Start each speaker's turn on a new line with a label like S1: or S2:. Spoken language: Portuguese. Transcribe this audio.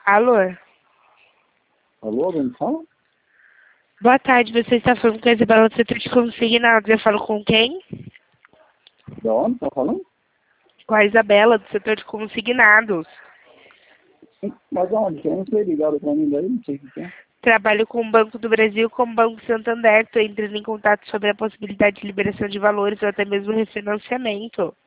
S1: Alô?
S2: Alô, quem fala?
S1: Boa tarde, você está falando com a Isabela do setor de consignados. Eu falo com quem?
S2: Da onde tá falando?
S1: Com a Isabela do setor de consignados.
S2: Mas aonde? Que eu não sei, ligado pra mim daí, não sei o que é.
S1: Trabalho com o Banco do Brasil e com o Banco Santander. Estou entrando em contato sobre a possibilidade de liberação de valores ou até mesmo refinanciamento.